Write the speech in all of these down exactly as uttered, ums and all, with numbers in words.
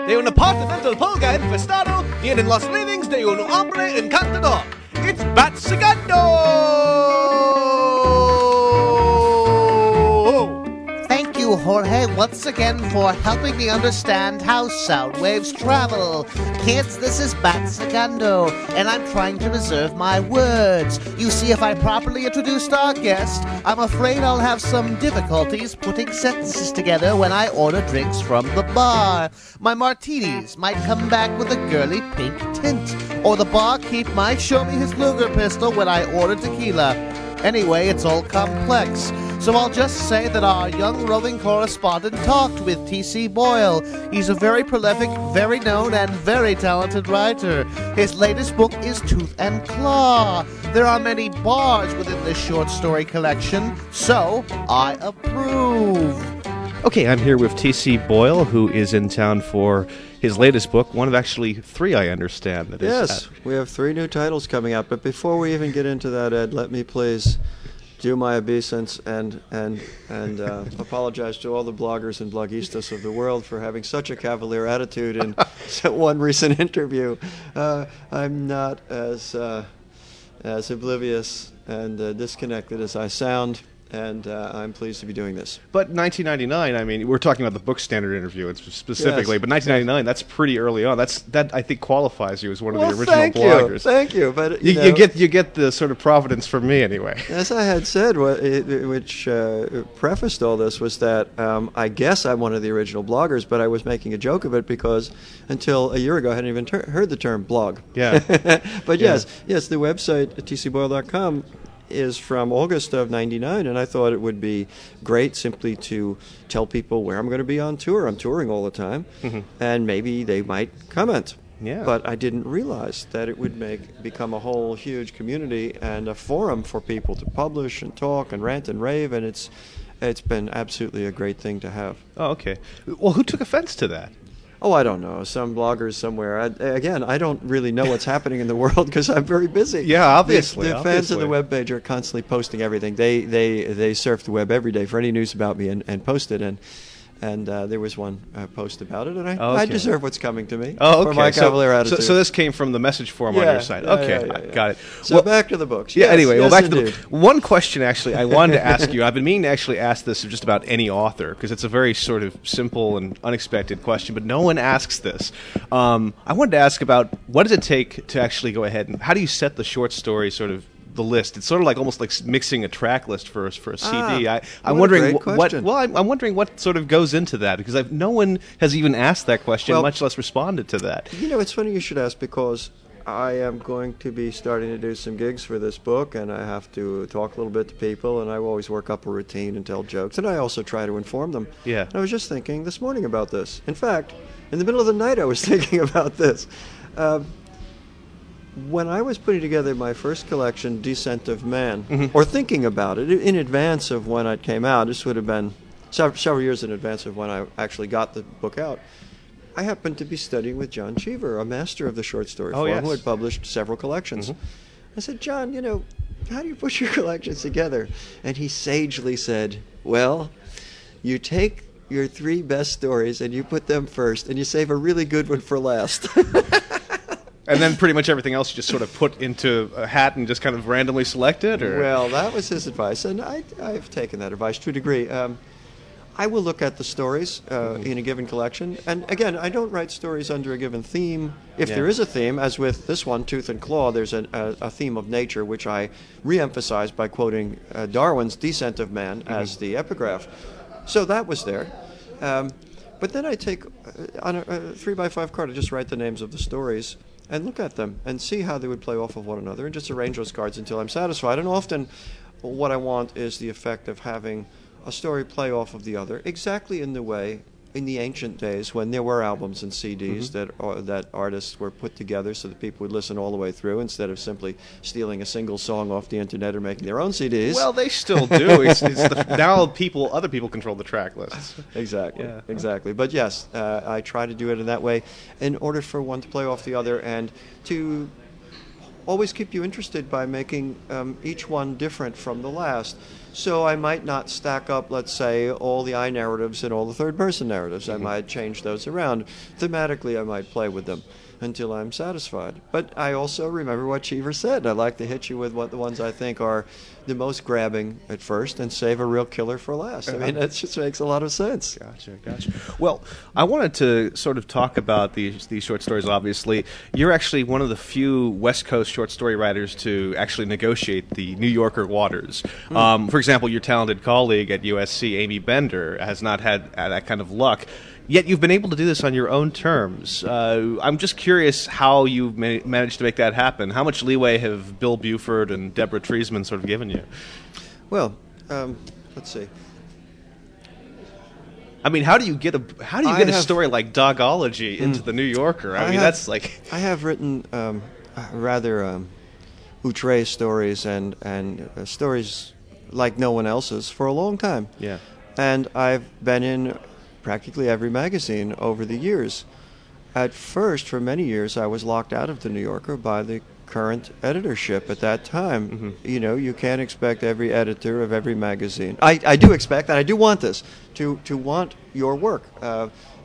de un apartamento polga infestado tienen los livings de un hombre encantador. It's Bat Segundo! Thank you, Jorge, once again for helping me understand how sound waves travel. Kids, this is Bat Segundo, and I'm trying to reserve my words. You see, if I properly introduced our guest, I'm afraid I'll have some difficulties putting sentences together when I order drinks from the bar. My martinis might come back with a girly pink tint, or the barkeep might show me his Luger pistol when I order tequila. Anyway, it's all complex. So I'll just say that our young roving correspondent talked with T C Boyle. He's a very prolific, very known, and very talented writer. His latest book is Tooth and Claw. There are many bars within this short story collection, so I approve. Okay, I'm here with T C Boyle, who is in town for his latest book, one of actually three, I understand. That yes, is we have three new titles coming out. But before we even get into that, Ed, let me please do my obeisance and and and uh, apologize to all the bloggers and blogistas of the world for having such a cavalier attitude in one recent interview. Uh, I'm not as uh, as oblivious and uh, disconnected as I sound, and uh, I'm pleased to be doing this. But nineteen ninety-nine, I mean, we're talking about the book standard interview it's specifically, Yes. but nineteen ninety-nine, that's pretty early on. That's that I think qualifies you as one of Well, the original thank bloggers. you, thank you. But You, you, you know, get you get the sort of providence from me anyway. As I had said, what, it, it- which uh, prefaced all this, was that um, I guess I'm one of the original bloggers, but I was making a joke of it because until a year ago I hadn't even ter- heard the term blog. Yeah. But Yeah. yes, yes, the website t c boyle dot com is from August of ninety-nine, and I thought it would be great simply to tell people where I'm going to be on tour. I'm touring all the time, and maybe they might comment. Yeah. But I didn't realize that it would make become a whole huge community and a forum for people to publish and talk and rant and rave, and it's it's been absolutely a great thing to have. Oh, okay. Well, who took offense to that? Oh, I don't know. Some bloggers somewhere. I, again, I don't really know what's happening in the world because I'm very busy. Yeah, obviously, The, the fans of the obviously. webpage are constantly posting everything. They they they surf the web every day for any news about me and, and post it. And and uh, there was one uh, post about it, and I, Oh, I okay. deserve what's coming to me Oh, okay. for my so, cavalier so, attitude. so this came from the message forum on Yeah, your site. yeah, Okay, yeah, yeah, yeah. got it. So Well, back to the books. Yeah. Yes, Anyway, well, yes, back to indeed. the one question. Actually, I wanted to ask you. I've been meaning to actually ask this of just about any author because it's a very sort of simple and unexpected question, but no one asks this. Um, I wanted to ask about what does it take to actually go ahead and how do you set the short story sort of the list? It's sort of like almost like s- mixing a track list for a- for a C D. Ah, I, what I'm a wondering great wh- what. question. Well, I'm, I'm wondering what sort of goes into that because I've, no one has even asked that question, Well- much less responded to that. You know, it's funny you should ask because I am going to be starting to do some gigs for this book, and I have to talk a little bit to people, and I always work up a routine and tell jokes, and I also try to inform them. Yeah. And I was just thinking this morning about this. In fact, in the middle of the night, I was thinking about this. Um, when I was putting together my first collection, Descent of Man, Mm-hmm. or thinking about it in advance of when it came out, this would have been sev- several years in advance of when I actually got the book out, I happened to be studying with John Cheever, a master of the short story Oh, form, yes. who had published several collections. I said, John, you know, how do you put your collections together? And he sagely said, well, you take your three best stories and you put them first, and you save a really good one for last. And then pretty much everything else you just sort of put into a hat and just kind of randomly select it? Or? Well, that was his advice, and I, I've taken that advice to a degree. Um, I will look at the stories uh, in a given collection, and again, I don't write stories under a given theme. If Yeah. there is a theme, as with this one, Tooth and Claw, there's an, a, a theme of nature, which I re-emphasize by quoting uh, Darwin's Descent of Man as the epigraph. So that was there. Um, but then I take, uh, on a, a three by five card, I just write the names of the stories, and look at them and see how they would play off of one another and just arrange those cards until I'm satisfied. And often what I want is the effect of having a story play off of the other exactly in the way in the ancient days when there were albums and C Ds that uh, that artists were put together so that people would listen all the way through instead of simply stealing a single song off the internet or making their own C Ds. Well, they still do. It's, it's the, now people, other people control the track lists. Exactly. Yeah. Exactly. But yes, uh, I try to do it in that way in order for one to play off the other and to always keep you interested by making um, each one different from the last. So I might not stack up, let's say, all the I narratives and all the third-person narratives. Mm-hmm. I might change those around. Thematically, I might play with them until I'm satisfied. But I also remember what Cheever said. I like to hit you with what the ones I think are the most grabbing at first and save a real killer for last. I mean, that just makes a lot of sense. Gotcha, gotcha. Well, I wanted to sort of talk about these these short stories, obviously. You're actually one of the few West Coast short story writers to actually negotiate the New Yorker waters. Mm. Um, for example, your talented colleague at U S C, Amy Bender, has not had uh, that kind of luck. Yet you've been able to do this on your own terms. Uh, I'm just curious how you've ma- managed to make that happen. How much leeway have Bill Buford and Deborah Treisman sort of given you? Well, um, let's see. I mean, how do you get a how do you I get a have, story like Dogology into mm, the New Yorker? I, I mean, have, that's like I have written um, rather um, outre stories and and uh, stories like no one else's for a long time. Yeah, and I've been in practically every magazine over the years. At first, for many years, I was locked out of the New Yorker by the current editorship at that time. Mm-hmm. You know, you can't expect every editor of every magazine. I, I do expect, and I do want this, to, to want your work. Uh,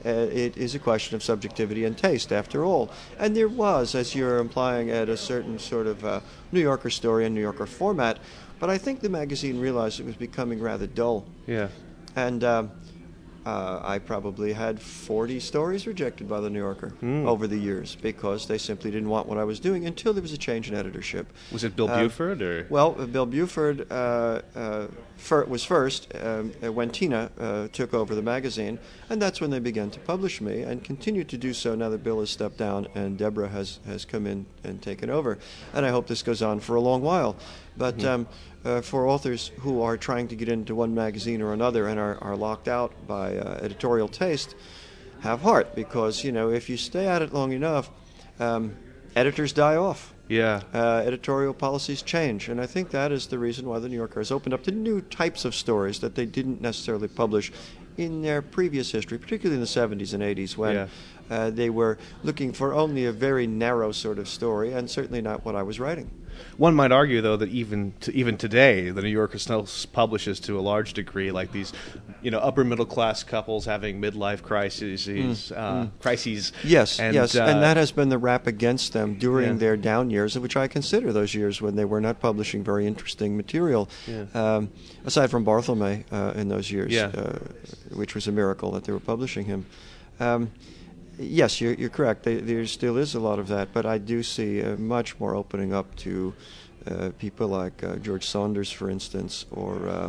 it is a question of subjectivity and taste, after all. And there was, as you're implying, at a certain sort of uh, New Yorker story and New Yorker format, but I think the magazine realized it was becoming rather dull. Yeah. And Um, Uh, I probably had forty stories rejected by the New Yorker mm. over the years because they simply didn't want what I was doing until there was a change in editorship. Was it Bill uh, Buford? Or? Well, uh, Bill Buford uh, uh, fir- was first um, when Tina uh, took over the magazine, and that's when they began to publish me and continue to do so now that Bill has stepped down and Deborah has, has come in and taken over. And I hope this goes on for a long while. But mm-hmm. um, uh, for authors who are trying to get into one magazine or another and are, are locked out by uh, editorial taste, have heart, because, you know, if you stay at it long enough, um, editors die off. Yeah. Uh, editorial policies change, and I think that is the reason why the New Yorker has opened up to new types of stories that they didn't necessarily publish in their previous history, particularly in the seventies and eighties when yeah. uh, they were looking for only a very narrow sort of story, and certainly not what I was writing. One might argue, though, that even to, even today, the New Yorker still publishes to a large degree, like these, you know, upper middle class couples having midlife crises, mm. Uh, mm. crises. Yes, and, yes, uh, and that has been the rap against them during yeah. their down years, which I consider those years when they were not publishing very interesting material. Yeah. Um, aside from Barthelme uh, in those years, yeah. uh, which was a miracle that they were publishing him. Um, Yes, you're, you're correct. They, there still is a lot of that, but I do see uh, much more opening up to uh, people like uh, George Saunders, for instance, or uh,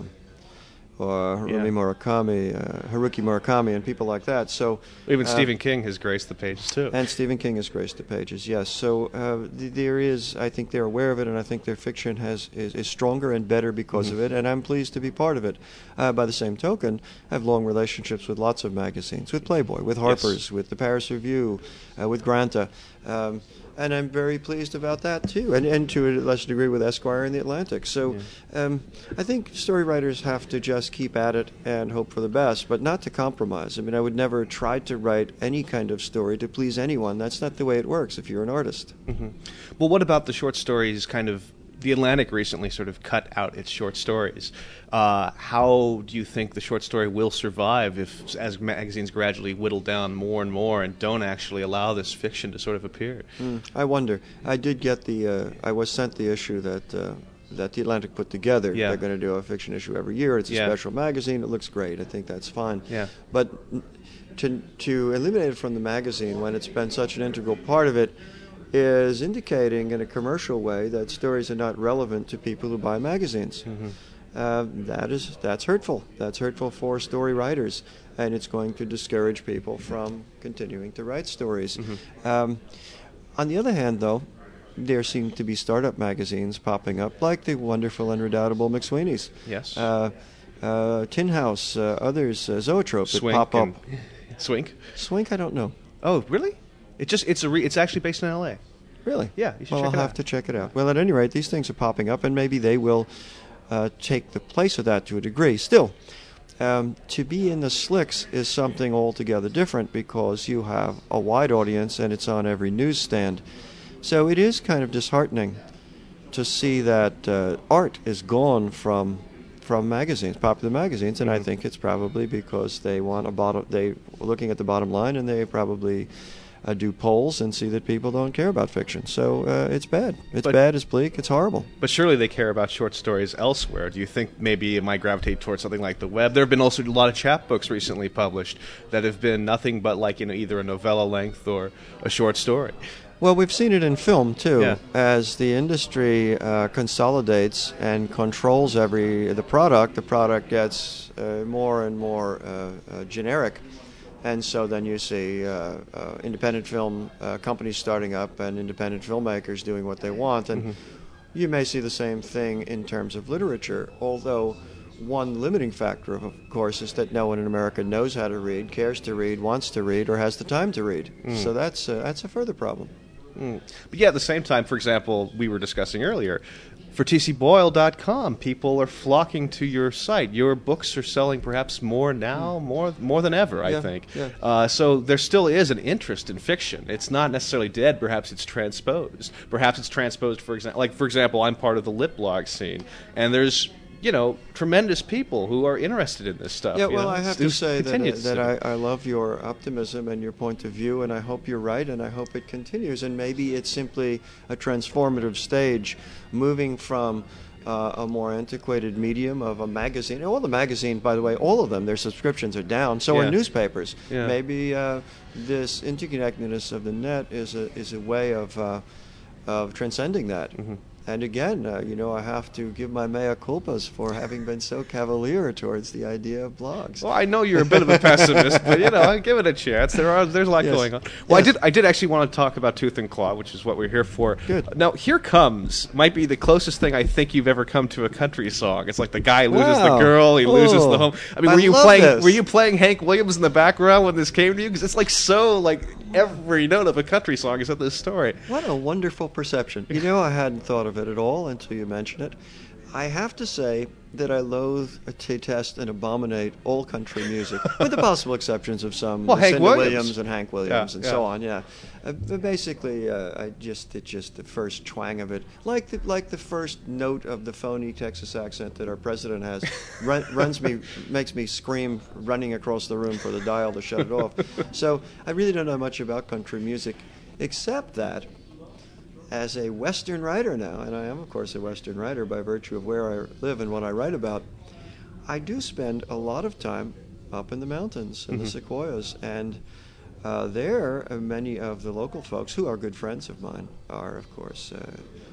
or Harumi yeah. Murakami, uh, Haruki Murakami, and people like that. So even uh, Stephen King has graced the pages too. And Stephen King has graced the pages. Yes. So uh, th- there is. I think they're aware of it, and I think their fiction has is, is stronger and better because mm-hmm. of it. And I'm pleased to be part of it. Uh, by the same token, I have long relationships with lots of magazines, with Playboy, with Harper's, yes. with the Paris Review, uh, with Granta. Um, And I'm very pleased about that, too, and, and to a lesser degree with Esquire and The Atlantic. So yeah. um, I think story writers have to just keep at it and hope for the best, but not to compromise. I mean, I would never try to write any kind of story to please anyone. That's not the way it works if you're an artist. Mm-hmm. Well, what about the short stories kind of The Atlantic recently sort of cut out its short stories. Uh, how do you think the short story will survive if, as magazines gradually whittle down more and more and don't actually allow this fiction to sort of appear? Mm, I wonder. I did get the. Uh, I was sent the issue that uh, that The Atlantic put together. Yeah. They're going to do a fiction issue every year. It's a yeah. special magazine. It looks great. I think that's fine. Yeah. But to to eliminate it from the magazine when it's been such an integral part of it is indicating in a commercial way that stories are not relevant to people who buy magazines. Mm-hmm. Uh, that is that's hurtful. That's hurtful for story writers, and it's going to discourage people from continuing to write stories. Mm-hmm. Um, on the other hand, though, there seem to be startup magazines popping up, like the wonderful and redoubtable McSweeney's. Yes. Uh, uh, Tin House, uh, others, uh, Zoetrope that Swink pop up. Swink? Swink, I don't know. Oh, really? It just it's a re, it's actually based in L A. Really? Yeah, you should well, check I'll it have out. to check it out. Well, at any rate, these things are popping up, and maybe they will uh, take the place of that to a degree. Still, um, to be in the slicks is something altogether different because you have a wide audience and it's on every newsstand. So it is kind of disheartening to see that uh, art is gone from from magazines, popular magazines, and mm-hmm. I think it's probably because they want a bottom. They looking at the bottom line, and they probably uh, do polls and see that people don't care about fiction. So uh, it's bad. It's but, bad. It's bleak. It's horrible. But surely they care about short stories elsewhere. Do you think maybe it might gravitate towards something like the web? There have been also a lot of chapbooks recently published that have been nothing but like you know either a novella length or a short story. Well, we've seen it in film, too. Yeah. As the industry uh, consolidates and controls every the product, the product gets uh, more and more uh, uh, generic. And so then you see uh, uh, independent film uh, companies starting up and independent filmmakers doing what they want. And mm-hmm. you may see the same thing in terms of literature, although one limiting factor, of course, is that no one in America knows how to read, cares to read, wants to read, or has the time to read. Mm. So that's uh, that's a further problem. Mm. But yeah, at the same time, for example, we were discussing earlier, for T C Boyle dot com, people are flocking to your site. Your books are selling perhaps more now, mm. more more than ever, I yeah, think. Yeah. Uh, so there still is an interest in fiction. It's not necessarily dead. Perhaps it's transposed. Perhaps it's transposed, for example, like, for example, I'm part of the lit blog scene, and there's you know, tremendous people who are interested in this stuff. Yeah, well, know? I have It's- to say that, uh, to that I, I love your optimism and your point of view, and I hope you're right, and I hope it continues. And maybe it's simply a transformative stage, moving from uh, a more antiquated medium of a magazine. All the magazines, by the way, all of them, their subscriptions are down. So Yeah. are newspapers. Yeah. Maybe uh, this interconnectedness of the net is a is a way of uh, of transcending that. Mm-hmm. And again, uh, you know, I have to give my mea culpas for having been so cavalier towards the idea of blogs. Well, I know you're a bit of a pessimist, but you know, give it a chance. There are there's a lot Yes. going on. Well, Yes. I did I did actually want to talk about Tooth and Claw, which is what we're here for. Good. Now, Here Comes might be the closest thing I think you've ever come to a country song. It's like the guy loses Wow. the girl, he loses Oh. the home. I mean, I were you love playing this. were you playing Hank Williams in the background when this came to you? Because it's like so like every note of a country song is at this story. What a wonderful perception. You know, I hadn't thought of it at all until you mentioned it. I have to say that I loathe, detest, and abominate all country music, with the possible exceptions of some Well, Hank Lucinda Williams. and Hank Williams Yeah, and yeah. so on. Yeah, uh, but basically, uh, I just it's just the first twang of it, like the like the first note of the phony Texas accent that our president has, run, runs me makes me scream, running across the room for the dial to shut it off. So I really don't know much about country music, except that, as a Western writer now, and I am, of course, a Western writer by virtue of where I live and what I write about, I do spend a lot of time up in the mountains, in Mm-hmm. the sequoias, and uh, there, uh, many of the local folks, who are good friends of mine, are, of course, uh,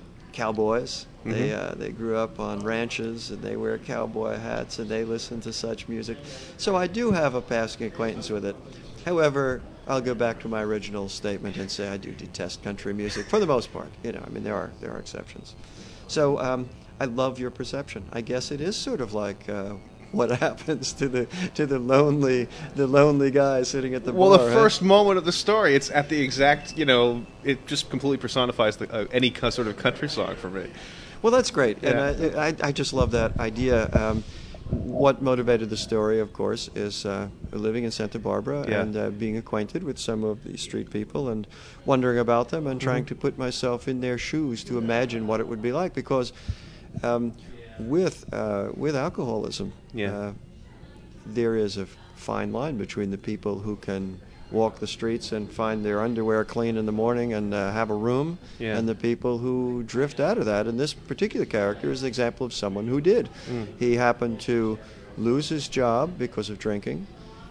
cowboys. They Mhm. uh, they grew up on ranches, and they wear cowboy hats, and they listen to such music. So I do have a passing acquaintance with it. However, I'll go back to my original statement and say I do detest country music for the most part. You know, I mean, there are there are exceptions. So um, I love your perception. I guess it is sort of like uh, what happens to the to the lonely the lonely guy sitting at the Well, bar. the huh? first moment of the story, it's at the exact, you know, it just completely personifies the, uh, any co- sort of country song for me. Well, that's great, Yeah. and I, I, I just love that idea. Um, what motivated the story, of course, is uh, living in Santa Barbara Yeah. and uh, being acquainted with some of the street people and wondering about them and trying Mm-hmm. to put myself in their shoes to imagine what it would be like. Because um, with uh, with alcoholism, Yeah. uh, there is a fine line between the people who can walk the streets and find their underwear clean in the morning and uh, have a room, Yeah. and the people who drift out of that. And this particular character is an example of someone who did. Mm. He happened to lose his job because of drinking,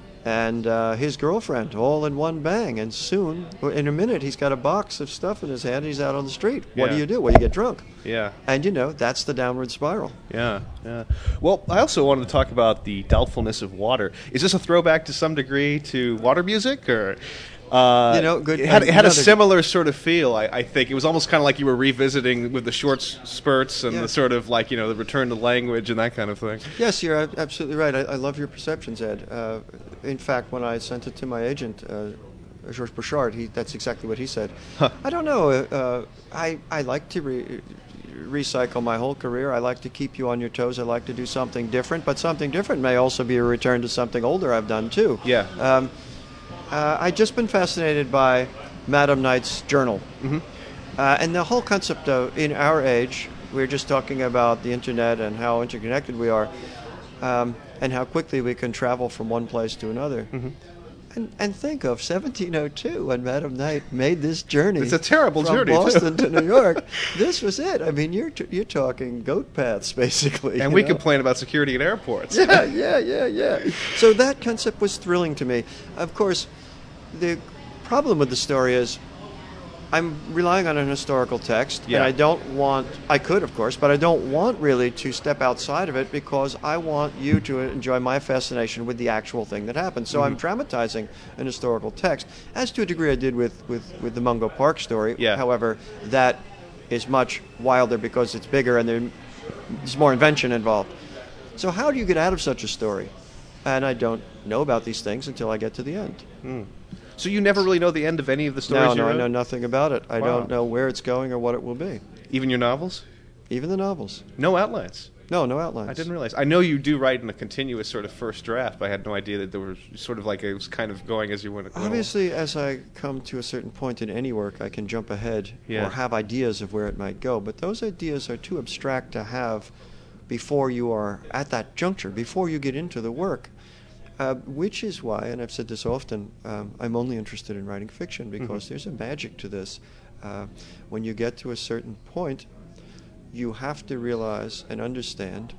and uh, his girlfriend, all in one bang. And soon, in a minute, he's got a box of stuff in his hand. He's out on the street. What Yeah. do you do? Well, you get drunk. Yeah. And, you know, that's the downward spiral. Yeah, yeah. Well, I also wanted to talk about the doubtfulness of water. Is this a throwback to some degree to water music, or uh, You know, good- It had, it had a another- similar sort of feel. I, I think it was almost kind of like you were revisiting with the short s- spurts and Yeah. the sort of like you know the return to language and that kind of thing. Yes, you're ab- absolutely right. I, I love your perceptions, Ed. Uh, in fact, when I sent it to my agent, uh, Georges Bouchard, he, that's exactly what he said. Huh. I don't know. Uh, I, I like to re- recycle my whole career. I like to keep you on your toes. I like to do something different, but something different may also be a return to something older I've done, too. Yeah. Um, uh, I've just been fascinated by Madam Knight's journal. Mhm. Uh, and the whole concept of, in our age, we were just talking about the internet and how interconnected we are, um, and how quickly we can travel from one place to another. Mm-hmm. And, and think of seventeen oh two when Madam Knight made this journey. It's a terrible from journey, Boston too. to New York. This was it. I mean, you're t- you're talking goat paths, basically. And you we know? complain about security at airports. Yeah, yeah, yeah, yeah. So that concept was thrilling to me. Of course, the problem with the story is I'm relying on an historical text, Yeah. and I don't want, I could, of course, but I don't want really to step outside of it because I want you to enjoy my fascination with the actual thing that happened. So I'm dramatizing an historical text, as to a degree I did with, with, with the Mungo Park story. Yeah. However, that is much wilder because it's bigger and there- there's more invention involved. So how do you get out of such a story? And I don't know about these things until I get to the end. So you never really know the end of any of the stories No, you no, I wrote? know nothing about it. I Wow. don't know where it's going or what it will be. Even your novels? Even the novels. No outlines. No, no outlines. I didn't realize. I know you do write in a continuous sort of first draft, but I had no idea that there was sort of like it was kind of going as you went. along. Obviously, as I come to a certain point in any work, I can jump ahead Yeah. or have ideas of where it might go. But those ideas are too abstract to have before you are at that juncture, before you get into the work. Uh, which is why, and I've said this often, um, I'm only interested in writing fiction because there's a magic to this. Uh, when you get to a certain point, you have to realize and understand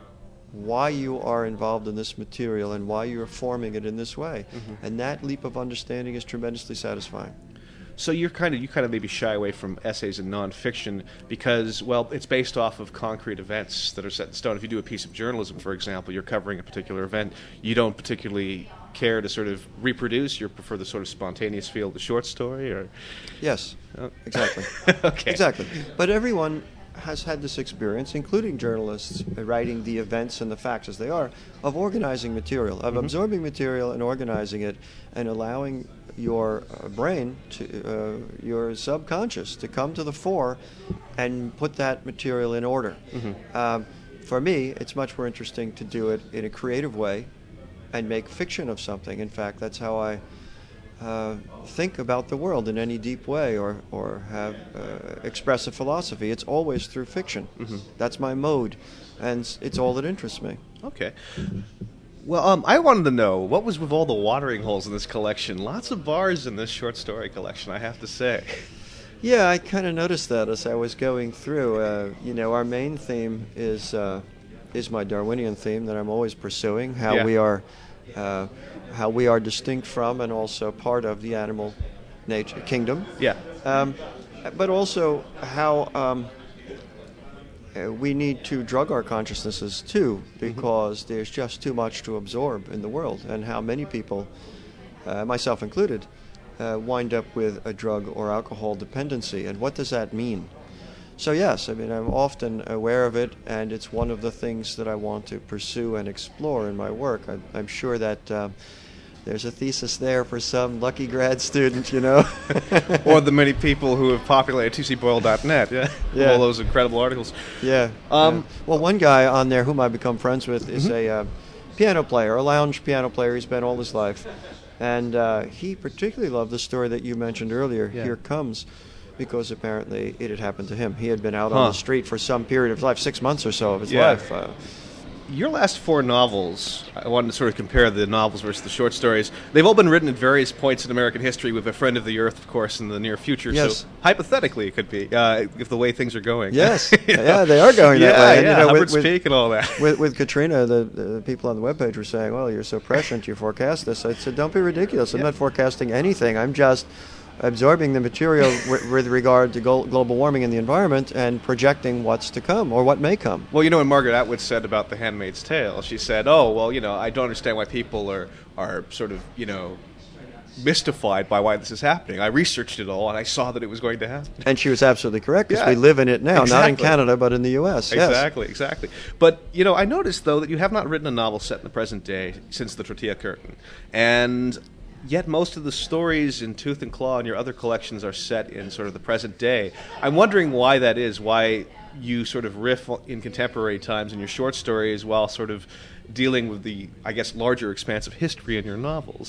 why you are involved in this material and why you're forming it in this way. And that leap of understanding is tremendously satisfying. So you're kind of you kind of maybe shy away from essays and nonfiction because, well, it's based off of concrete events that are set in stone. If you do a piece of journalism, for example, you're covering a particular event, you don't particularly care to sort of reproduce. You prefer the sort of spontaneous feel of the short story, or Yes, Oh. exactly. okay, Exactly. But everyone has had this experience, including journalists, uh, writing the events and the facts as they are, of organizing material, of absorbing material and organizing it, and allowing your uh, brain, to uh, your subconscious, to come to the fore and put that material in order. Um, for me, it's much more interesting to do it in a creative way and make fiction of something. In fact, that's how I uh, think about the world in any deep way, or, or have uh, express a philosophy. It's always through fiction. That's my mode, and s- it's all that interests me. okay. Well, um, I wanted to know what was with all the watering holes in this collection. Lots of bars in this short story collection, I have to say. Yeah, I kind of noticed that as I was going through. Uh, you know, our main theme is uh, is my Darwinian theme that I'm always pursuing. How Yeah. we are, uh, how we are distinct from and also part of the animal nature kingdom. Yeah. Um, but also how um, uh, we need to drug our consciousnesses too, because there's just too much to absorb in the world, and how many people, uh, myself included, uh, wind up with a drug or alcohol dependency, and what does that mean? So yes, I mean, I'm often aware of it, and it's one of the things that I want to pursue and explore in my work. I, I'm sure that uh, there's a thesis there for some lucky grad student, you know. Or the many people who have populated T C Boyle dot net. Yeah. Yeah. All those incredible articles. Yeah. Um, yeah. Well, one guy on there whom I've become friends with is a uh, piano player, a lounge piano player. He's been all his life. And uh, he particularly loved the story that you mentioned earlier, Yeah. Here Comes, because apparently it had happened to him. He had been out Huh. on the street for some period of life, six months or so of his Yeah. life. Uh, Your last four novels, I wanted to sort of compare the novels versus the short stories. They've all been written at various points in American history with a friend of the Earth, of course, in the near future. Yes. So hypothetically, it could be, uh, if the way things are going. yes. You know? Yeah, they are going that yeah, way. And, yeah, you know, Hubbard's with, Peak and all that. with, with Katrina, the, the people on the webpage were saying, well, you're so prescient, you forecast this. I said, don't be ridiculous. I'm Yeah. not forecasting anything. I'm just absorbing the material w- with regard to glo- global warming and the environment and projecting what's to come or what may come. Well, you know what Margaret Atwood said about The Handmaid's Tale? She said, oh, well, you know, I don't understand why people are, are sort of, you know, mystified by why this is happening. I researched it all, and I saw that it was going to happen. And she was absolutely correct, because Yeah. we live in it now, not in Exactly. Canada, but in the U S. Yes. Exactly, exactly. But, you know, I noticed, though, that you have not written a novel set in the present day since the Tortilla Curtain. And yet most of the stories in Tooth and Claw and your other collections are set in sort of the present day. I'm wondering why that is, why you sort of riff in contemporary times in your short stories while sort of dealing with the, I guess, larger expanse of history in your novels.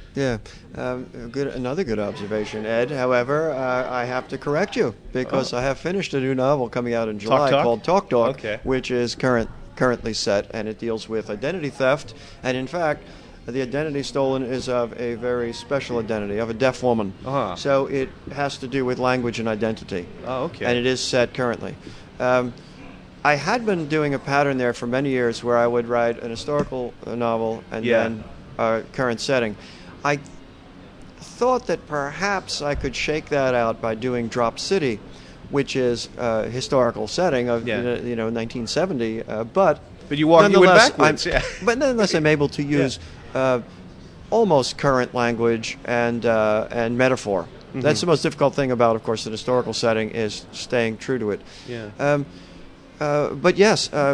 Yeah, um, good. Another good observation, Ed. However, uh, I have to correct you because Oh. I have finished a new novel coming out in July Talk? called Talk Talk, Okay. which is current currently set, and it deals with identity theft. And in fact, the identity stolen is of a very special identity of a deaf woman. Uh-huh. So it has to do with language and identity. Oh, okay. And it is set currently. Um, I had been doing a pattern there for many years where I would write an historical uh, novel and Yeah. then a current setting. I thought that perhaps I could shake that out by doing Drop City, which is a historical setting of Yeah. you, know, you know nineteen seventy, uh, but But you walk- you went nonetheless, backwards, I'm, yeah. but nonetheless I'm able to use uh, almost current language and uh, and metaphor. Mm-hmm. That's the most difficult thing about, of course, an historical setting is staying true to it. Yeah. Um, uh, but yes, uh,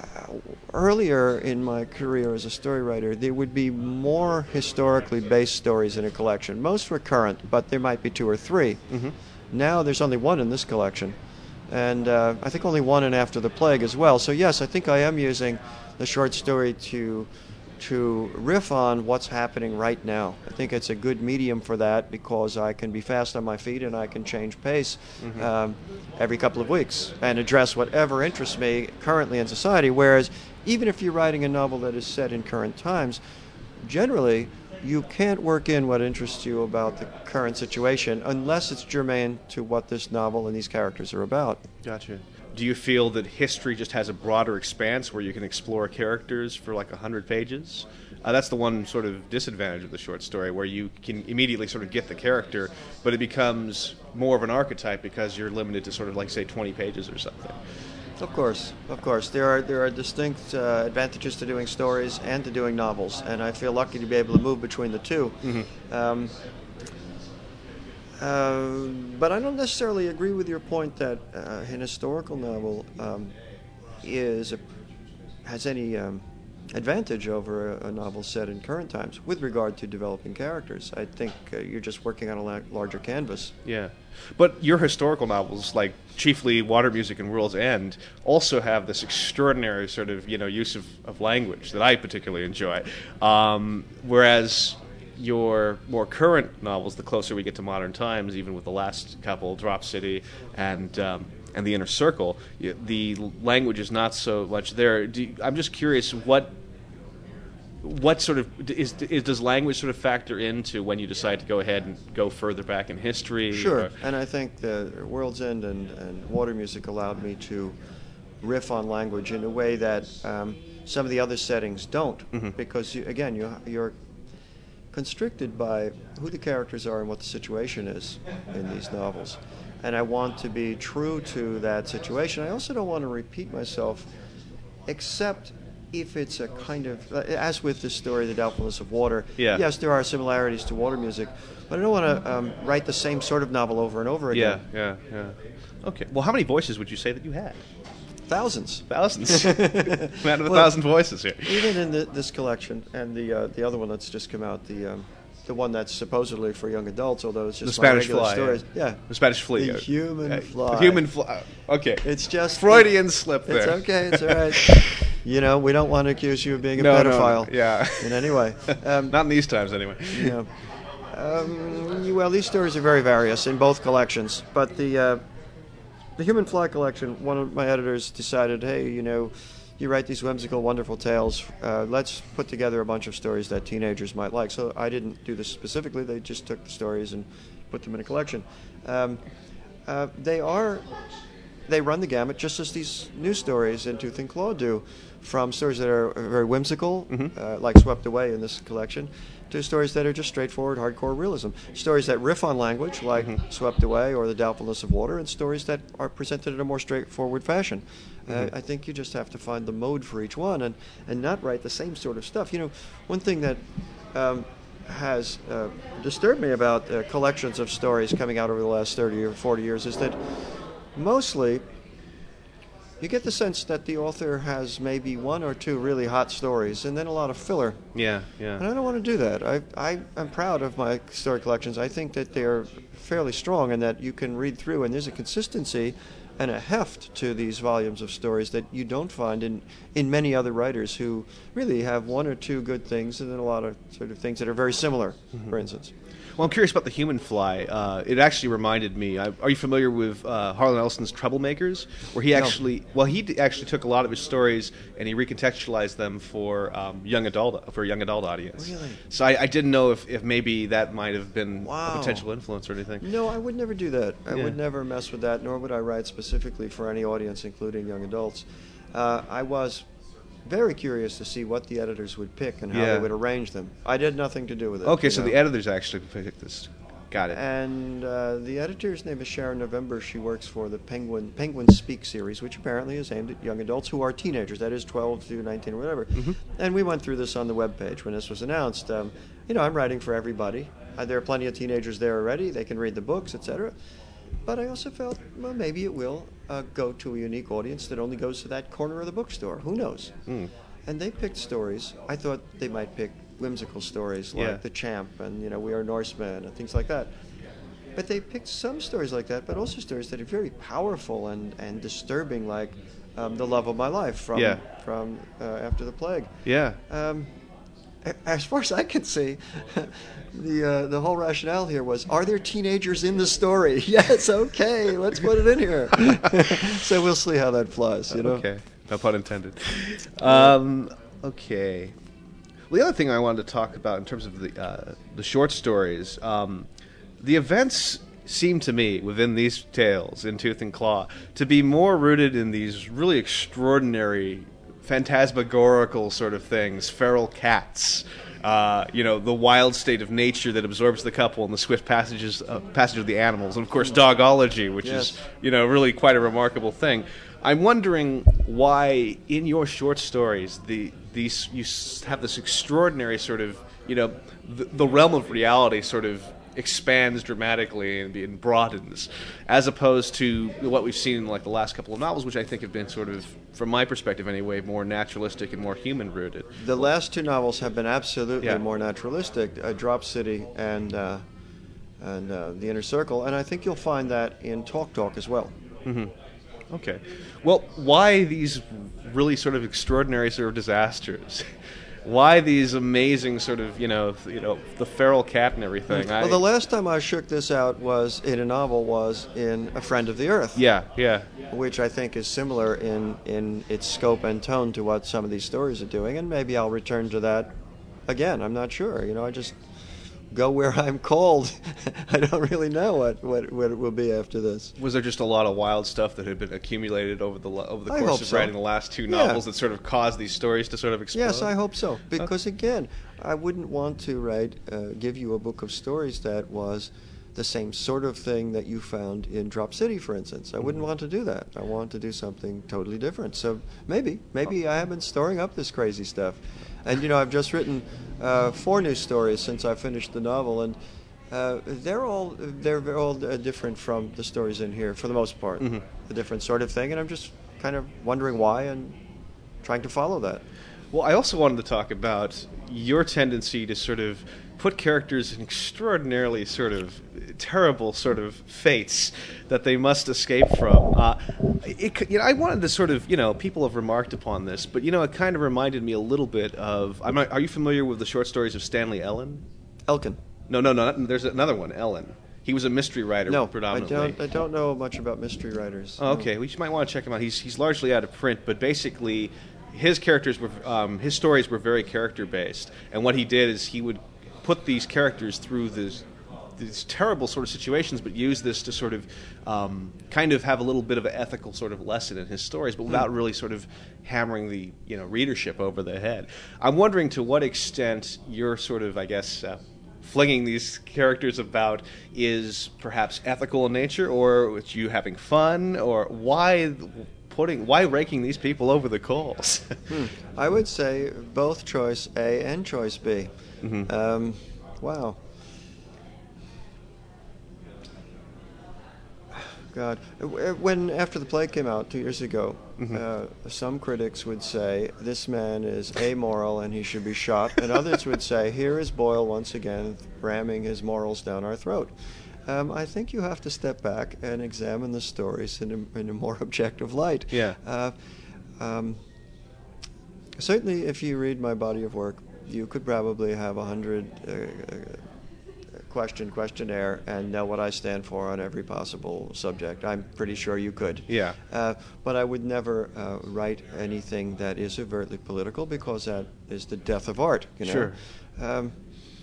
earlier in my career as a story writer, there would be more historically based stories in a collection. Most were current, but there might be two or three. Mm-hmm. Now there's only one in this collection, and uh, I think only one in After the Plague as well. So yes, I think I am using the short story to to riff on what's happening right now. I think it's a good medium for that because I can be fast on my feet and I can change pace Mm-hmm. um, every couple of weeks and address whatever interests me currently in society. Whereas even if you're writing a novel that is set in current times, generally you can't work in what interests you about the current situation unless it's germane to what this novel and these characters are about. Gotcha. Do you feel that history just has a broader expanse where you can explore characters for like a hundred pages? Uh, that's the one sort of disadvantage of the short story, where you can immediately sort of get the character, but it becomes more of an archetype because you're limited to sort of like, say, twenty pages or something. Of course, of course. There are there are distinct uh, advantages to doing stories and to doing novels, and I feel lucky to be able to move between the two. Mm-hmm. Um, uh, but I don't necessarily agree with your point that uh, an historical novel um, is a, has any um, advantage over a, a novel set in current times with regard to developing characters. I think uh, you're just working on a la- larger canvas. Yeah. But your historical novels, like chiefly Water Music and World's End, also have this extraordinary sort of, you know, use of, of language that I particularly enjoy. Um, whereas your more current novels, the closer we get to modern times, even with the last couple, Drop City and um, and The Inner Circle, y- the language is not so much there. Do you, I'm just curious, what what sort of is, is does language sort of factor into when you decide to go ahead and go further back in history? Sure, or- and I think the World's End and, and Water Music allowed me to riff on language in a way that um, some of the other settings don't, Mm-hmm. because you, again, you, you're constricted by who the characters are and what the situation is in these novels. And I want to be true to that situation. I also don't want to repeat myself, except if it's a kind of, as with this story, The Doubtfulness of Water, Yeah. yes, there are similarities to Water Music, but I don't want to um, write the same sort of novel over and over Yeah, again. yeah, yeah. Okay. Well, how many voices would you say that you had? Thousands. Thousands. Man of a Well, thousand voices here. Even in the, this collection and the uh, the other one that's just come out, the um, the one that's supposedly for young adults, although it's just The my Spanish regular Fly. stories. Yeah. The Spanish Flea. The uh, human uh, fly. Human fly. Okay. It's just Freudian slip there. It's okay. It's all right. You know, we don't want to accuse you of being a No, no, pedophile. yeah. In any way. Um, Not in these times, anyway. you know, um, well, these stories are very various in both collections, but the uh, the Human Fly collection, one of my editors decided, hey, you know, you write these whimsical, wonderful tales. Uh, let's put together a bunch of stories that teenagers might like. So I didn't do this specifically. They just took the stories and put them in a collection. Um, uh, they are, they run the gamut, just as these new stories in Tooth and Claw do, from stories that are very whimsical, Mm-hmm. uh, like Swept Away in this collection, to stories that are just straightforward, hardcore realism. Stories that riff on language, like Mm-hmm. Swept Away or The Doubtfulness of Water, and stories that are presented in a more straightforward fashion. Mm-hmm. Uh, I think you just have to find the mode for each one and, and not write the same sort of stuff. You know, one thing that um, has uh, disturbed me about uh, collections of stories coming out over the last thirty or forty years is that mostly you get the sense that the author has maybe one or two really hot stories and then a lot of filler. Yeah, And yeah. I don't want to do that. I, I, I'm proud of my story collections. I think that they're fairly strong and that you can read through and there's a consistency and a heft to these volumes of stories that you don't find in, in many other writers who really have one or two good things and then a lot of sort of things that are very similar, mm-hmm. for instance. Well, I'm curious about the Human Fly. Uh, it actually reminded me. I, are you familiar with uh, Harlan Ellison's Troublemakers? Where he actually, no. well, he d- actually took a lot of his stories and he recontextualized them for um, young adult for a young adult audience. Really? So I, I didn't know if, if maybe that might have been wow. a potential influence or anything. No, I would never do that. I yeah. would never mess with that, nor would I write specifically for any audience, including young adults. Uh, I was very curious to see what the editors would pick and how yeah. they would arrange them. I did nothing to do with it. Okay, so know? the editors actually picked this. Got it. And uh, the editor's name is Sharon November. She works for the Penguin Penguin Speak series, which apparently is aimed at young adults who are teenagers, that is twelve to nineteen or whatever. Mm-hmm. And we went through this on the webpage when this was announced. Um, you know, I'm writing for everybody. Uh, there are plenty of teenagers there already. They can read the books, et cetera. But I also felt, well, maybe it will uh, go to a unique audience that only goes to that corner of the bookstore. Who knows? Mm. And they picked stories. I thought they might pick whimsical stories like yeah. The Champ and, you know, We Are Norsemen and things like that. But they picked some stories like that, but also stories that are very powerful and, and disturbing, like um, The Love of My Life from yeah. from uh, After the Plague. Yeah. Um, as far as I can see, the uh, the whole rationale here was: are there teenagers in the story? Yes, okay, let's put it in here. So we'll see how that flies. You know. Okay, no pun intended. Um, okay. Well, the other thing I wanted to talk about in terms of the uh, the short stories, um, the events seem to me within these tales in Tooth and Claw to be more rooted in these really extraordinary, phantasmagorical sort of things, feral cats, uh, you know, the wild state of nature that absorbs the couple and the swift passages uh, passage of the animals, and of course dogology, which yes. is, you know, really quite a remarkable thing. I'm wondering why in your short stories the these you have this extraordinary sort of, you know, the, the realm of reality sort of expands dramatically and, and broadens, as opposed to what we've seen in like the last couple of novels, which I think have been sort of, from my perspective anyway, more naturalistic and more human rooted. The last two novels have been absolutely yeah. more naturalistic, uh, Drop City and uh, and uh, The Inner Circle, and I think you'll find that in Talk Talk as well. Mm-hmm. Okay. Well, why these really sort of extraordinary sort of disasters? Why these amazing sort of, you know, you know, the feral cat and everything? Well, I, the last time I shook this out was in a novel was in A Friend of the Earth. Yeah, yeah. Which I think is similar in, in its scope and tone to what some of these stories are doing, and maybe I'll return to that again. I'm not sure. You know, I just go where I'm called. I don't really know what, what, what it will be after this. Was there just a lot of wild stuff that had been accumulated over the over the I course hope of so. writing the last two Yeah. novels that sort of caused these stories to sort of explode? Yes, I hope so. Because again, I wouldn't want to write, uh, give you a book of stories that was the same sort of thing that you found in Drop City, for instance. I wouldn't want to do that. I want to do something totally different. So maybe, maybe I have been storing up this crazy stuff. And, you know, I've just written uh, four new stories since I finished the novel, and uh, they're all they're all uh, different from the stories in here, for the most part. Mm-hmm. A different sort of thing, and I'm just kind of wondering why and trying to follow that. Well, I also wanted to talk about your tendency to sort of put characters in extraordinarily sort of terrible sort of fates that they must escape from. Uh, it, you know, I wanted to sort of, you know, people have remarked upon this, but, you know, it kind of reminded me a little bit of, I'm not, are you familiar with the short stories of Stanley Ellen? Elkin. No, no, no, there's another one, Ellen. He was a mystery writer no, predominantly. I don't, I don't know much about mystery writers. Oh, okay, well, you might want to check him out. He's, he's largely out of print, but basically his characters were, um, his stories were very character-based, and what he did is he would put these characters through this, these terrible sort of situations, but use this to sort of um, kind of have a little bit of an ethical sort of lesson in his stories, but without really sort of hammering the, you know, readership over the head. I'm wondering to what extent you're sort of, I guess, uh, flinging these characters about is perhaps ethical in nature, or it's you having fun, or why putting why raking these people over the coals? hmm. I would say both choice A and choice B. Mm-hmm. Um, wow. God. When After the Plague came out two years ago, mm-hmm. uh, some critics would say this man is amoral and he should be shot, and others would say here is Boyle once again ramming his morals down our throat. um, I think you have to step back and examine the stories in a, in a more objective light. Yeah. Uh, um, certainly, if you read my body of work, you could probably have a hundred uh, question questionnaire and know what I stand for on every possible subject. I'm pretty sure you could. Yeah. Uh, but I would never uh, write anything that is overtly political, because that is the death of art. You know? Sure. Um,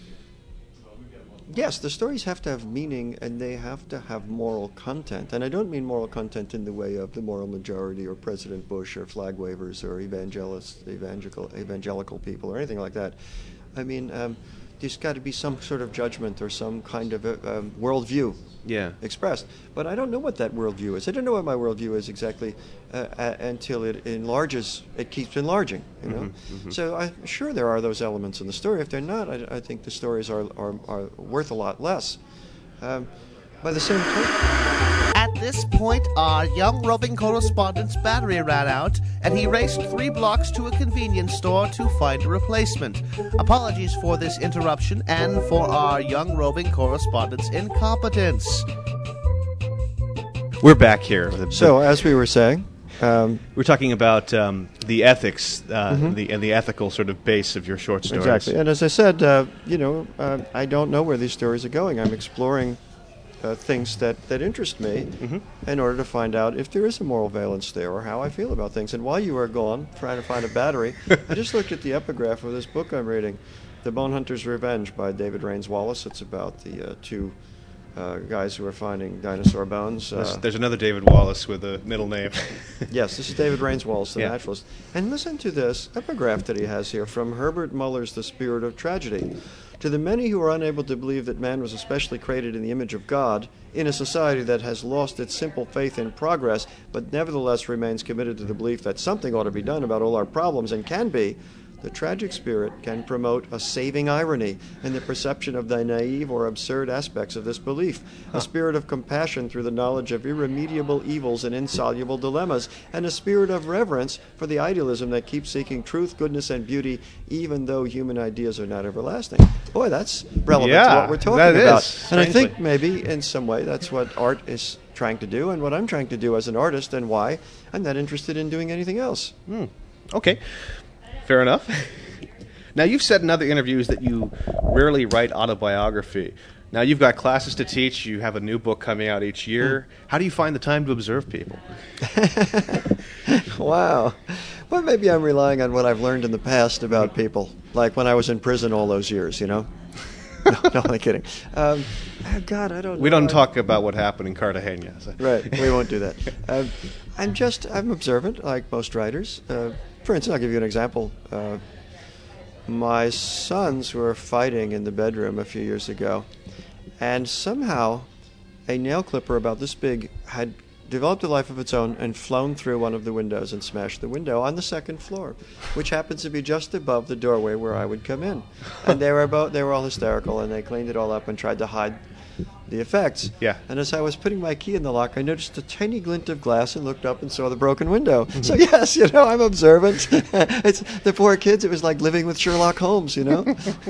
yes, the stories have to have meaning, and they have to have moral content. And I don't mean moral content in the way of the moral majority or President Bush or flag wavers or evangelists, evangelical, evangelical people or anything like that. I mean, um, there's got to be some sort of judgment or some kind of a, um, worldview Yeah. expressed. But I don't know what that worldview is. I don't know what my worldview is exactly uh, uh, until it enlarges. It keeps enlarging, you know. Mm-hmm, mm-hmm. So I'm sure there are those elements in the story. If they're not, I, I think the stories are, are, are worth a lot less. Um, by the same token... At this point, our young roving correspondent's battery ran out, and he raced three blocks to a convenience store to find a replacement. Apologies for this interruption and for our young roving correspondent's incompetence. We're back here. The- So, as we were saying... Um, We're talking about um, the ethics uh, Mhm. the, and the ethical sort of base of your short stories. Exactly. And as I said, uh, you know, uh, I don't know where these stories are going. I'm exploring uh, things that, that interest me Mhm. in order to find out if there is a moral valence there or how I feel about things. And while you were gone trying to find a battery, I just looked at the epigraph of this book I'm reading, The Bone Hunter's Revenge by David Rains Wallace. It's about the uh, two uh, guys who are finding dinosaur bones. There's, Uh, there's another David Wallace with a middle name. Yes, this is David Rains Wallace, the Yeah. naturalist. And listen to this epigraph that he has here from Herbert Muller's The Spirit of Tragedy. To the many who are unable to believe that man was especially created in the image of God, in a society that has lost its simple faith in progress, but nevertheless remains committed to the belief that something ought to be done about all our problems and can be, the tragic spirit can promote a saving irony in the perception of the naive or absurd aspects of this belief, a spirit of compassion through the knowledge of irremediable evils and insoluble dilemmas, and a spirit of reverence for the idealism that keeps seeking truth, goodness, and beauty, even though human ideas are not everlasting. Boy, that's relevant Yeah, to what we're talking that about. is, And I strangely. think maybe in some way that's what art is trying to do and what I'm trying to do as an artist, and why I'm not interested in doing anything else. Hmm. Okay. Fair enough. Now, you've said in other interviews that you rarely write autobiography. Now, you've got classes to teach. You have a new book coming out each year. How do you find the time to observe people? Wow. Well, maybe I'm relying on what I've learned in the past about people, like when I was in prison all those years, you know? No, no, I'm kidding. Um, oh, God, I don't know. We don't I- talk about what happened in Cartagena. so- Right, we won't do that. Um, I'm just, I'm observant, like most writers. Uh, for instance, I'll give you an example. Uh, my sons were fighting in the bedroom a few years ago, and somehow a nail clipper about this big had developed a life of its own and flown through one of the windows and smashed the window on the second floor, which happens to be just above the doorway where I would come in. And they were both, they were all hysterical, and they cleaned it all up and tried to hide the effects. Yeah. And as I was putting my key in the lock, I noticed a tiny glint of glass and looked up and saw the broken window. So yes, you know, I'm observant. It's the poor kids. It was like living with Sherlock Holmes, you know.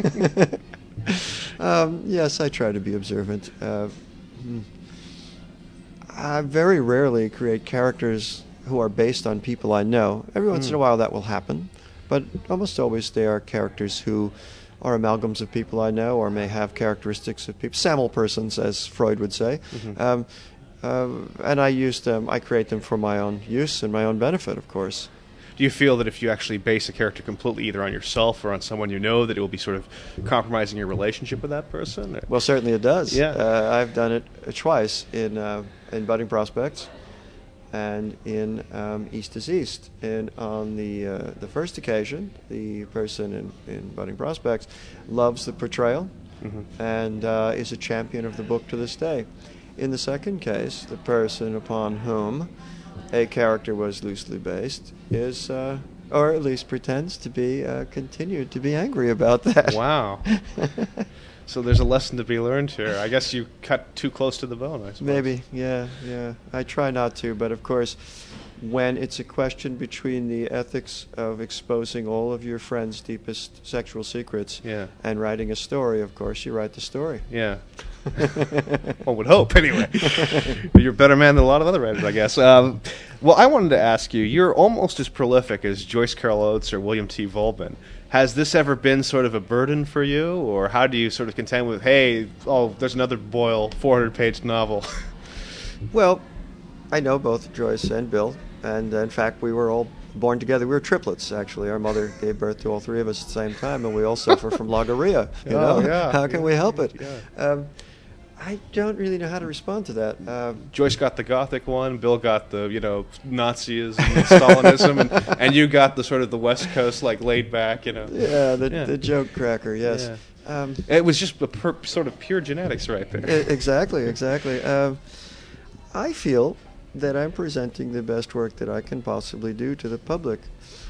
um, yes, I try to be observant. Uh, hmm. I very rarely create characters who are based on people I know. Every once in a while that will happen, but almost always they are characters who are amalgams of people I know or may have characteristics of people, sample persons, as Freud would say. Mhm. Um, uh, and I use them, I create them for my own use and my own benefit, of course. Do you feel that if you actually base a character completely either on yourself or on someone you know, that it will be sort of compromising your relationship with that person? Or- Well, certainly it does. Yeah. Uh, I've done it uh, twice in uh, in Budding Prospects and in um, East is East. And on the uh, the first occasion, the person in, in Budding Prospects loves the portrayal Mhm. and uh, is a champion of the book to this day. In the second case, the person upon whom a character was loosely based is, uh, or at least pretends to be, uh, continued to be angry about that. Wow. So there's a lesson to be learned here. I guess you cut too close to the bone, I suppose. Maybe, yeah, yeah. I try not to, but of course, when it's a question between the ethics of exposing all of your friends' deepest sexual secrets Yeah. and writing a story, of course, you write the story. Yeah. One would hope, anyway. You're a better man than a lot of other writers, I guess. Um, well, I wanted to ask you, you're almost as prolific as Joyce Carol Oates or William T. Volman. Has this ever been sort of a burden for you, or how do you sort of contend with, hey, oh, there's another Boyle four hundred page novel? Well, I know both Joyce and Bill, and uh, in fact, we were all born together. We were triplets, actually. Our mother gave birth to all three of us at the same time, and we all suffer from logorrhea. You Oh, know, yeah. how can we help it? Yeah. Um, I don't really know how to respond to that. Um, Joyce got the Gothic one, Bill got the, you know, Nazism and Stalinism, and, and you got the sort of the West Coast, like, laid back, you know. yeah, the, Yeah. the joke cracker. Yes. Um, It was just a per, sort of pure genetics right there. e- exactly, exactly. Um, I feel that I'm presenting the best work that I can possibly do to the public.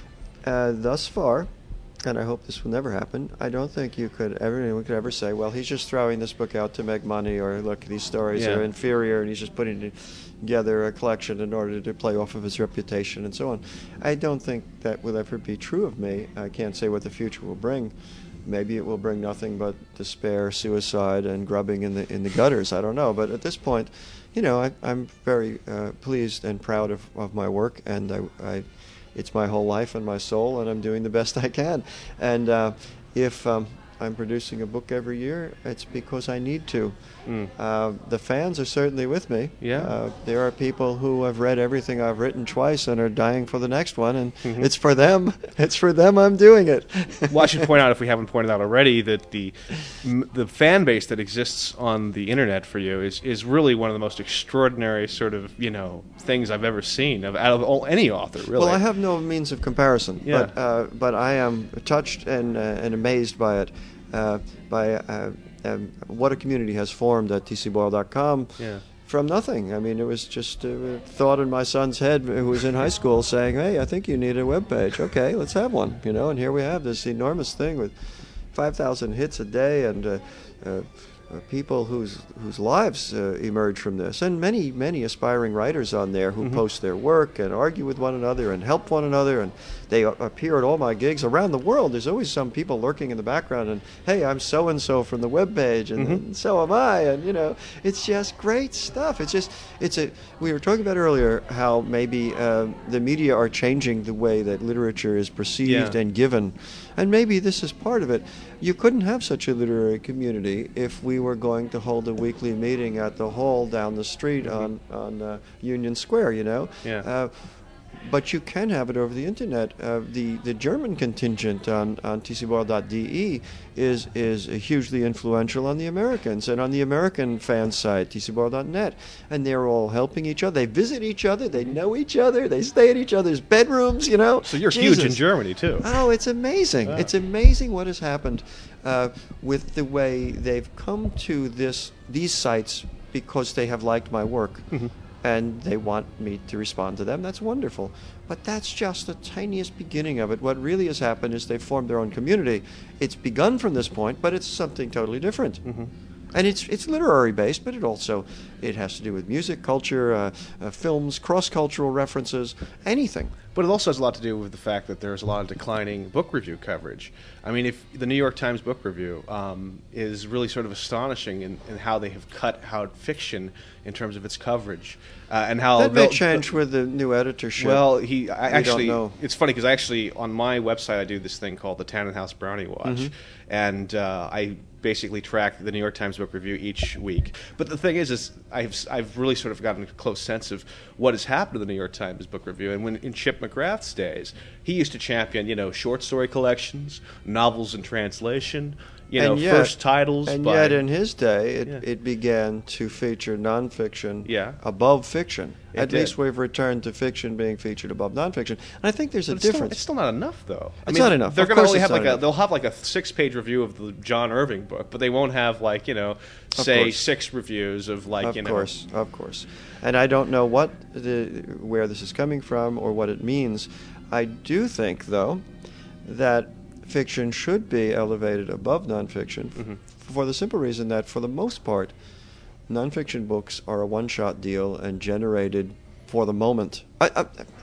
Uh, thus far, and I hope this will never happen, I don't think you could ever anyone could ever say, well, he's just throwing this book out to make money, or look, these stories Yeah. are inferior, and he's just putting together a collection in order to play off of his reputation and so on. I don't think that will ever be true of me. I can't say what the future will bring. Maybe it will bring nothing but despair, suicide, and grubbing in the in the gutters. I don't know. But at this point, you know, I, I'm very uh, pleased and proud of, of my work, and I, I, it's my whole life and my soul, and I'm doing the best I can. And uh, if um, I'm producing a book every year, it's because I need to. Mm. Uh, the fans are certainly with me. Yeah. Uh, there are people who have read everything I've written twice and are dying for the next one, and Mhm. it's for them. It's for them I'm doing it. Well, I should point out, if we haven't pointed out already, that the m- the fan base that exists on the internet for you is, is really one of the most extraordinary sort of, you know, things I've ever seen of out of all, any author, really. Well, I have no means of comparison, Yeah. but uh, but I am touched and uh, and amazed by it, uh, by uh, um, what a community has formed at T C Boyle dot com. Yeah. From nothing. I mean, it was just a thought in my son's head, who was in high school, saying, "Hey, I think you need a web page. Okay, let's have one." You know, and here we have this enormous thing with five thousand hits a day, and uh, uh, uh, people whose whose lives uh, emerge from this, and many many aspiring writers on there who Mhm. post their work and argue with one another and help one another, and they a- appear at all my gigs around the world. There's always some people lurking in the background, and hey, I'm so and so from the web page, and, Mhm. and so am I, and you know, it's just great stuff. It's just it's a we were talking about earlier how maybe uh, the media are changing the way that literature is perceived Yeah. and given, and maybe this is part of it. You couldn't have such a literary community if we were going to hold a weekly meeting at the hall down the street on on uh, Union Square, you know. Yeah. Uh, but you can have it over the internet. Uh, the the German contingent on on T C Boyle dot D E is is hugely influential on the Americans and on the American fan site T C Boyle dot net, and they're all helping each other. They visit each other. They know each other. They stay in each other's bedrooms. You know. So you're huge in Jesus. Germany, too. Oh, it's amazing. Wow. It's amazing what has happened uh, with the way they've come to this these sites because they have liked my work. Mhm. And they want me to respond to them. That's wonderful. But that's just the tiniest beginning of it. What really has happened is they've formed their own community. It's begun from this point, but it's something totally different. Mhm. And it's it's literary based, but it also it has to do with music, culture, uh, uh, films, cross cultural references, anything. But it also has a lot to do with the fact that there's a lot of declining book review coverage. I mean, if the New York Times Book Review um, is really sort of astonishing in, in how they have cut out fiction in terms of its coverage, uh, and how That may they'll- change with the new editorship. Well, he I We actually. don't know. It's funny because I actually on my website I do this thing called the Tannenhouse Brownie Watch, Mhm. and uh, I basically track the New York Times Book Review each week. But the thing is, is I've I've really sort of gotten a close sense of what has happened to the New York Times Book Review. And when in Chip McGrath's days, he used to champion you know short story collections, novels in translation, you know And yet- first titles. And by, yet, in his day, it, Yeah. it began to feature nonfiction Yeah. above fiction. It At did. least we've returned to fiction being featured above nonfiction. And I think there's a But it's still, difference. it's still not enough, though. I It's mean, not enough. They're Of going to course only it's have not like a. enough. They'll have like a six-page review of the John Irving book, but they won't have like you know, Of say course. six reviews of like of you know. course, of course. And I don't know what the, where this is coming from or what it means. I do think, though, that fiction should be elevated above nonfiction f- Mhm. for the simple reason that, for the most part, nonfiction books are a one-shot deal and generated for the moment. I, I,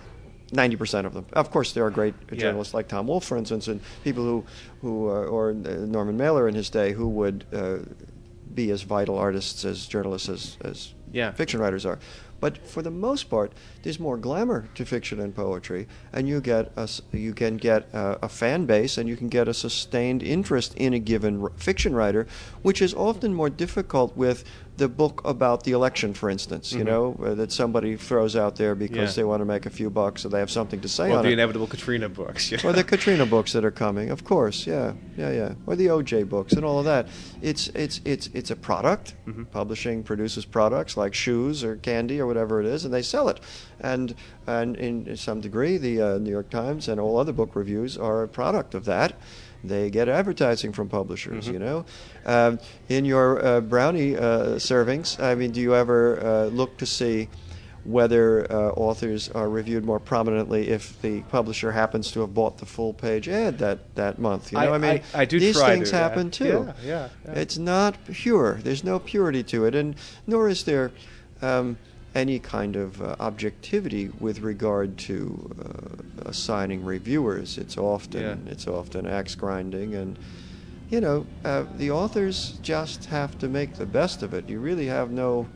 ninety percent of them. Of course, there are great Yeah. journalists like Tom Wolfe, for instance, and people who, who uh, or uh, Norman Mailer in his day, who would uh, be as vital artists as journalists as, as Yeah. fiction writers are. But for the most part, there's more glamour to fiction and poetry, and you get a, s- you can get a, a fan base, and you can get a sustained interest in a given r- fiction writer, which is often more difficult with the book about the election, for instance. You know, uh, that somebody throws out there because Mm-hmm. Yeah. they want to make a few bucks, or they have something to say Or on the it. inevitable Katrina books. you Or know? the Katrina books that are coming, of course, yeah, yeah, yeah. Or the O J books and all of that. It's it's it's it's a product. Mm-hmm. Publishing produces products like shoes or candy or whatever it is, and they sell it. And and in some degree, the uh, New York Times and all other book reviews are a product of that. They get advertising from publishers, you know. Um, in your uh, brownie uh, servings, I mean, do you ever uh, look to see whether uh, authors are reviewed more prominently if the publisher happens to have bought the full page ad that, that month? You know, I, I- mean, I- I do these try things to, yeah. happen too. Yeah, yeah, yeah. It's not pure. There's no purity to it, and nor is there um, any kind of uh, objectivity with regard to uh, assigning reviewers. It's often Yeah. it's often axe grinding, and you know, uh, the authors just have to make the best of it. You really have no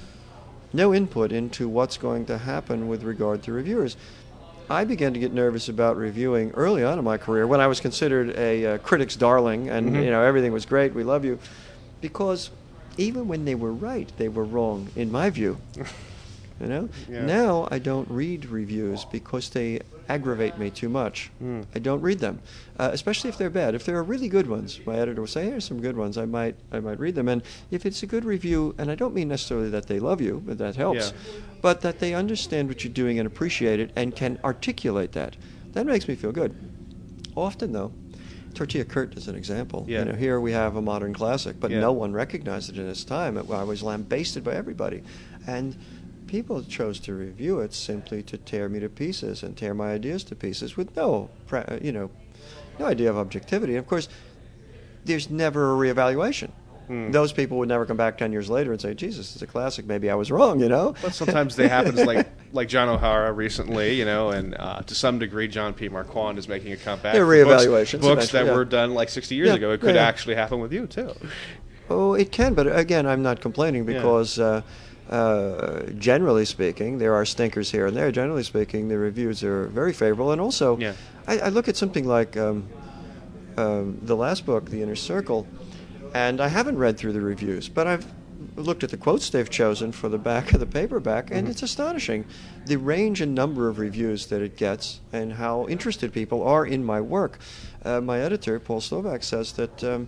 no input into what's going to happen with regard to reviewers. I began to get nervous about reviewing early on in my career when I was considered a uh, critic's darling, and Mm-hmm. you know, everything was great, we love you, because even when they were right, they were wrong in my view. You know, Yeah. now I don't read reviews because they aggravate me too much. Mm. I don't read them, uh, especially if they're bad. If there are really good ones, my editor will say, "Here's some good ones." I might, I might read them. And if it's a good review, and I don't mean necessarily that they love you, but that helps, Yeah. but that they understand what you're doing and appreciate it and can articulate that, that makes me feel good. Often, though, Tortilla Kurt is an example. Yeah. You know, here we have a modern classic, but Yeah. no one recognized it in its time. It, I was lambasted by everybody, and people chose to review it simply to tear me to pieces and tear my ideas to pieces with no, pra- you know, no idea of objectivity. And of course, there's never a reevaluation. Hmm. Those people would never come back ten years later and say, "Jesus, it's a classic. Maybe I was wrong." You know. But sometimes they happens like like John O'Hara recently, you know, and uh, to some degree John P. Marquand is making a comeback. There are for books- reevaluations Books, eventually, that yeah. were done like sixty years Yeah, ago. It could yeah, yeah. actually happen with you too. Oh, it can, but again, I'm not complaining Yeah. because, uh, uh, generally speaking, there are stinkers here and there. Generally speaking, the reviews are very favorable, and also, Yeah. I, I look at something like um, um, the last book, The Inner Circle, and I haven't read through the reviews, but I've looked at the quotes they've chosen for the back of the paperback, and it's astonishing the range and number of reviews that it gets and how interested people are in my work. Uh, my editor, Paul Slovak, says that um,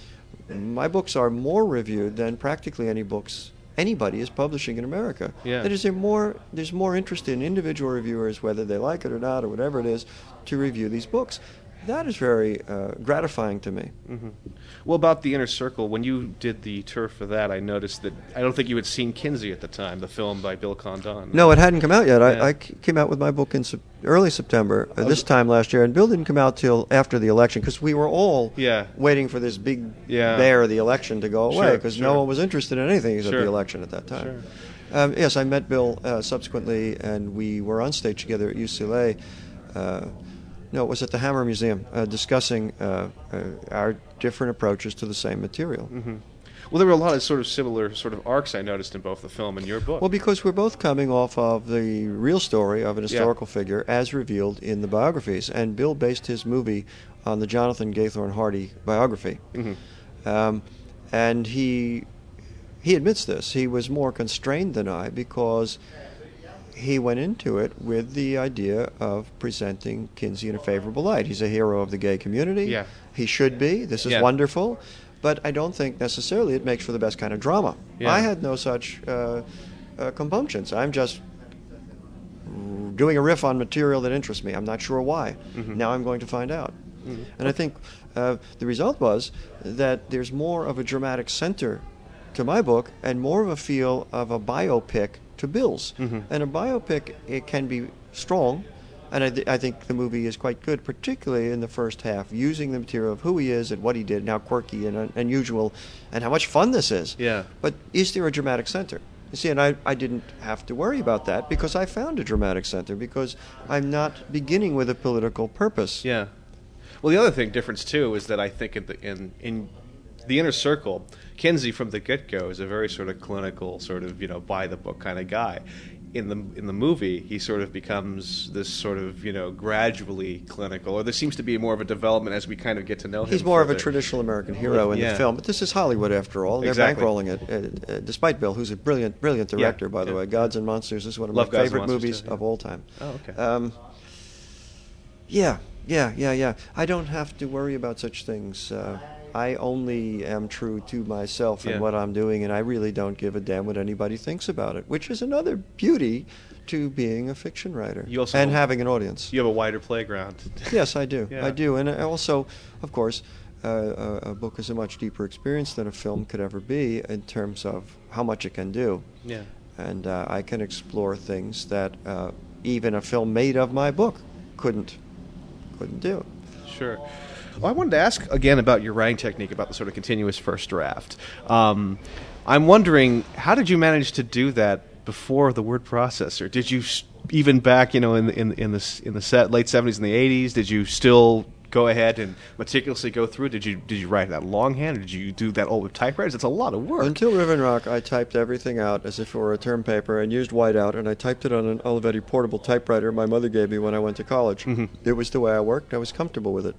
my books are more reviewed than practically any books anybody is publishing in America. Yeah. That is, there more, there's more interest in individual reviewers, whether they like it or not, or whatever it is, to review these books. That is very uh, gratifying to me. Mm-hmm. Well, about The Inner Circle, when you did the tour for that, I noticed that I don't think you had seen Kinsey at the time, the film by Bill Condon. No, it hadn't come out yet. Yeah. I, I c- came out with my book in sep- early September, uh, this time last year, and Bill didn't come out till after the election because we were all Yeah. waiting for this big Yeah. bear, the election, to go away Sure, because sure. no one was interested in anything except Sure. the election at that time. Sure. Um, yes, I met Bill uh, subsequently, and we were on stage together at U C L A. Uh, no, it was at the Hammer Museum, uh, discussing uh, uh, our different approaches to the same material. Mm-hmm. Well, there were a lot of sort of similar sort of arcs I noticed in both the film and your book. Well, because we're both coming off of the real story of an historical figure as revealed in the biographies, and Bill based his movie on the Jonathan Gathorne Hardy biography. Mhm. Um, and he he admits this. He was more constrained than I because he went into it with the idea of presenting Kinsey in a favorable light. He's a hero of the gay community. Yeah. He should be. This is Yeah. wonderful. But I don't think necessarily it makes for the best kind of drama. Yeah. I had no such uh, uh, compunctions. I'm just doing a riff on material that interests me. I'm not sure why. Mm-hmm. Now I'm going to find out. And I think uh, the result was that there's more of a dramatic center to my book and more of a feel of a biopic to Bill's. Mm-hmm. And a biopic, it can be strong, and I, th- I think the movie is quite good, particularly in the first half, using the material of who he is and what he did, and how quirky and un- unusual, and how much fun this is. Yeah. But is there a dramatic center? You see, and I, I didn't have to worry about that because I found a dramatic center, because I'm not beginning with a political purpose. Yeah. Well, the other thing, difference too, is that I think in the, in, in the Inner Circle, Kinsey from the get-go is a very sort of clinical, sort of, you know, by-the-book kind of guy. In the in the movie, he sort of becomes this sort of, you know, gradually clinical, or there seems to be more of a development as we kind of get to know him. He's more further. of a traditional American hero in Yeah. the film, but this is Hollywood after all. They're Exactly. bankrolling it, uh, uh, despite Bill, who's a brilliant, brilliant director, Yeah, by the yeah. way. Gods and Monsters is one of Love my Gods and favorite Monsters, movies too, yeah. of all time. Oh, okay. Um, yeah, yeah, yeah, yeah. I don't have to worry about such things. Uh, I only am true to myself and Yeah. what I'm doing, and I really don't give a damn what anybody thinks about it, which is another beauty to being a fiction writer You also and have- having an audience. You have a wider playground. Yes, I do. Yeah. I do, and I also, of course, uh, a, a book is a much deeper experience than a film could ever be in terms of how much it can do. Yeah. And uh, I can explore things that uh, even a film made of my book couldn't couldn't do. Sure. Well, I wanted to ask again about your writing technique, about the sort of continuous first draft. Um, I'm wondering, how did you manage to do that before the word processor? Did you s- even back, you know, in the, in in the s- in the set, late seventies and the eighties? Did you still go ahead and meticulously go through? Did you did you write that longhand, or did you do that all with typewriters? It's a lot of work. Until Riven Rock, I typed everything out as if it were a term paper and used whiteout, and I typed it on an Olivetti portable typewriter my mother gave me when I went to college. Mhm. It was the way I worked. I was comfortable with it.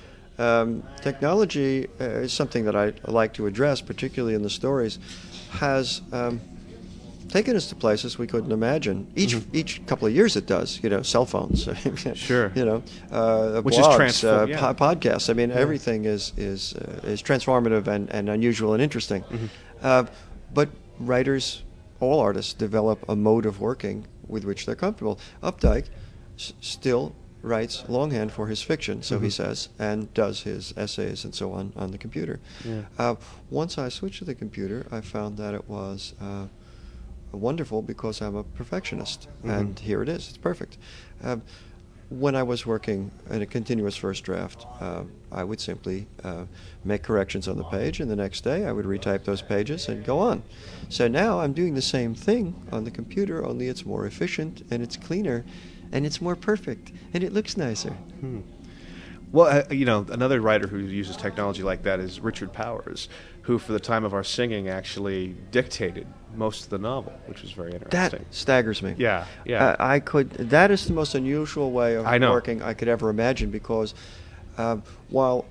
Um, technology uh, is something that I like to address, particularly in the stories, has um, taken us to places we couldn't imagine. Each Mhm. each couple of years it does. You know, cell phones. Sure. You know, uh, Which is blogs, transform- uh, yeah. po- podcasts. I mean, Yeah. everything is is uh, is transformative and, and unusual and interesting. Mhm. Uh, but writers, all artists, develop a mode of working with which they're comfortable. Updike s- still writes longhand for his fiction, so he Mhm. says, and does his essays and so on on the computer. Yeah. Uh, once I switched to the computer, I found that it was uh, wonderful because I'm a perfectionist, Mhm. and here it is. It's perfect. Um, when I was working in a continuous first draft, uh, I would simply uh, make corrections on the page, and the next day I would retype those pages and go on. So now I'm doing the same thing on the computer, only it's more efficient and it's cleaner and it's more perfect and it looks nicer. Hmm. Well, uh, you know, another writer who uses technology like that is Richard Powers, who, for the time of our singing, actually dictated most of the novel, which was very interesting. That staggers me. Yeah, yeah. Uh, I could. That is the most unusual way of I know. working I could ever imagine, because um, while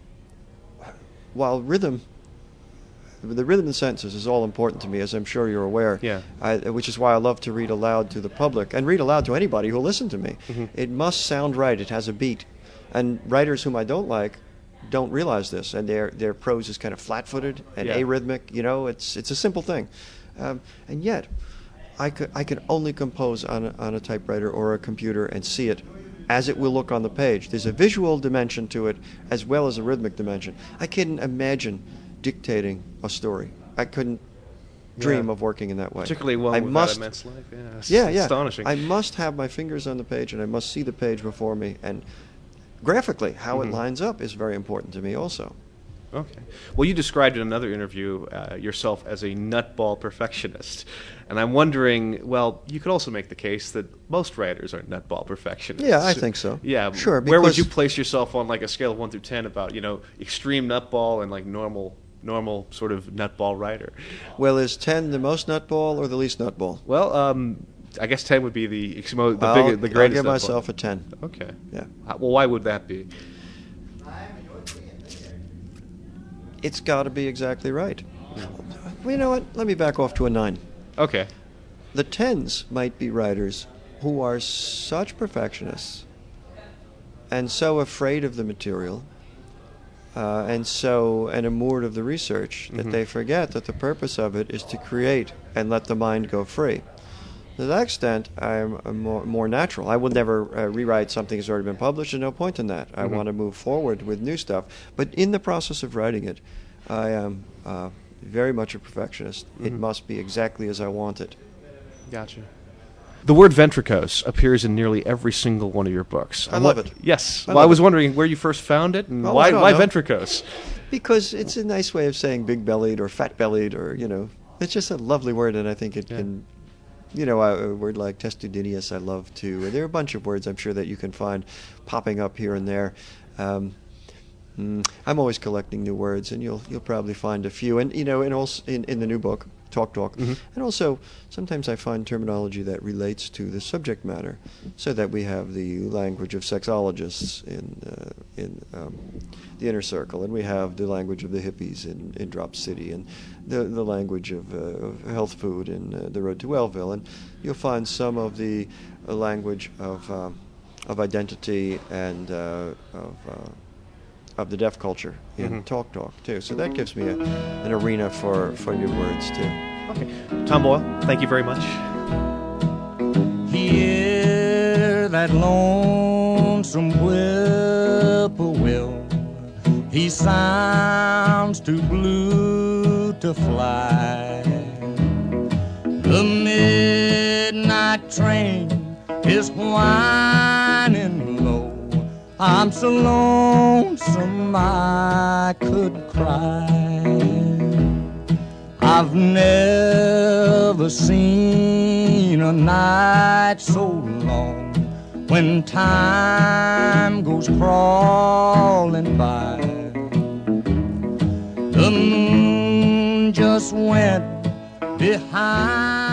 while rhythm, the rhythm and sentences is all important to me, as I'm sure you're aware. Yeah. I, which is why I love to read aloud to the public and read aloud to anybody who'll listen to me. Mhm. It must sound right. It has a beat, and writers whom I don't like don't realize this, and their their prose is kind of flat-footed and Yeah. arrhythmic. You know, it's it's a simple thing, um, and yet I could I can only compose on a, on a typewriter or a computer and see it as it will look on the page. There's a visual dimension to it as well as a rhythmic dimension. I couldn't imagine dictating a story. I couldn't dream Yeah. of working in that way. Particularly one I with must, that immense life. Yeah, it's yeah, yeah. astonishing. I must have my fingers on the page, and I must see the page before me. And graphically, how Mhm. it lines up is very important to me also. Okay. Well, you described in another interview uh, yourself as a nutball perfectionist. And I'm wondering, well, you could also make the case that most writers are nutball perfectionists. Yeah, I think so. Yeah. Sure, Where would because- you place yourself on like a scale of one through ten about, you know, extreme nutball and like normal normal sort of nutball writer? Well, is ten the most nutball or the least nutball? Well, um, I guess ten would be the exmo- the, I'll, big, the greatest I'll give nutball. myself a ten. Okay. Yeah. Uh, Well, why would that be? It's got to be exactly right. Well, you know what? Let me back off to a nine. Okay. The tens might be writers who are such perfectionists and so afraid of the material uh, and so enamored of the research that Mhm. they forget that the purpose of it is to create and let the mind go free. To that extent, I'm a more, more natural. I will never uh, rewrite something that's already been published. There's no point in that. I Mhm. want to move forward with new stuff. But in the process of writing it, I am uh, very much a perfectionist. It Mhm. must be exactly as I want it. Gotcha. The word ventricose appears in nearly every single one of your books. I I'm love wa- it. Yes. I well, I love was it. wondering where you first found it and Oh, I why don't why know. ventricose? Because it's a nice way of saying big-bellied or fat-bellied or, you know, It's just a lovely word, and I think it Yeah. can, you know, a, a word like testudineus I love too. There are a bunch of words I'm sure that you can find popping up here and there. Um, mm, I'm always collecting new words, and you'll you'll probably find a few. And you know, and also in, in the new book, Talk Talk, Mhm. and also sometimes I find terminology that relates to the subject matter, so that we have the language of sexologists in uh, in um, the Inner Circle, and we have the language of the hippies in, in Drop City, and the the language of, uh, of health food in uh, The Road to Wellville, and you'll find some of the uh, language of um, of identity and uh, of uh, of the deaf culture in Mhm. Talk Talk too. So that gives me a, an arena for, for new words too. Okay. Tom Boyle, thank you very much. Hear that lonesome whippoorwill. He sounds too blue to fly. The midnight train is whining low. I'm so lonesome I could cry. I've never seen a night so long when time goes crawling by. The moon just went behind